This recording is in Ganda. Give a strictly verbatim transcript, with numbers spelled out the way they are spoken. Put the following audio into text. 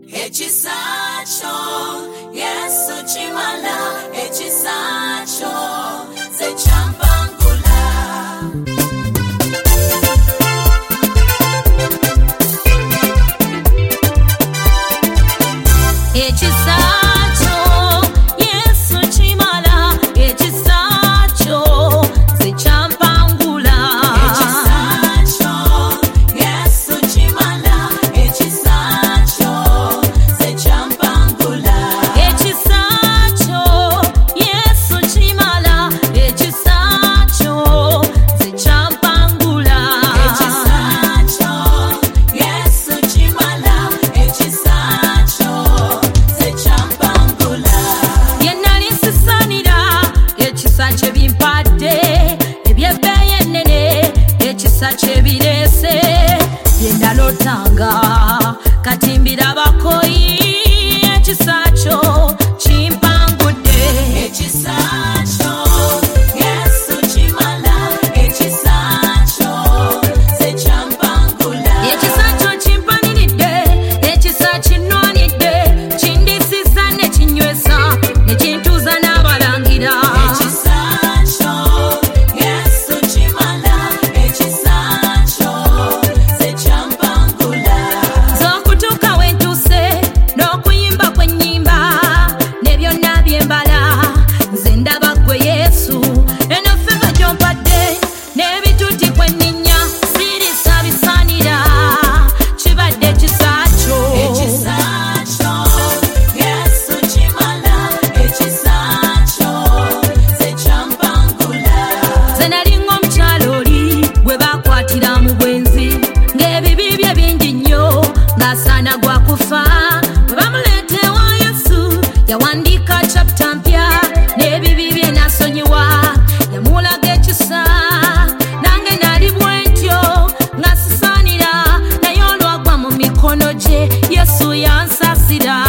Echisacho, Yesu chimala, echisacho, se champangula. Echisacho, Yesu chimala, echisacho, se champangula. Echisacho, Yesu chimala, echisacho, se champangula. Echisacho, Yesu chimala, echisacho, se champangula. Echisacho, Yesu chimala, echisacho, se champangula. Yenali sisanira, echisache bimpadde, ebyebbeeyi ennene, echisache birese, byendalotanga, kati mbirabakoyi, echisacho chimpangudde. Echisacho, Yesu chimala, echisacho, se champangula. Echisacho chimpaniridde, echisachi nnwanidde, kindisiza ne kinywesa, ne kintuuza n'abalangira. Echisacho, Yesu chimala, echisacho, se champangula. Z'okutuuka we ntuuse, n'okuyimba kwe nnyimba, ne byonna bye mbala, nze ndaba ggwe Yesu, eno ffeva gy'ompadde, n'ebituuti kwe nninnya, sirisa bisaanira, kibadde ekisaakyo. Ekisaakyo, Yesu kimala, ekisaakyo, se kyampangula. Nze nali ng'omukyala oli gwe baakwatira mu bwenzi, ng'ebibi bye bingi nnyo, ng'asaana gwa kufa. Bwe bamuleeta ewa Yesu, yawandiika chapita mpya, n'ebibi bye n'asonyiwa, yamulaga ekisa. Nange nali bwe ntyo, nga sisaanira, naye olwagwa mu mikono gye, Yesu yansaasira.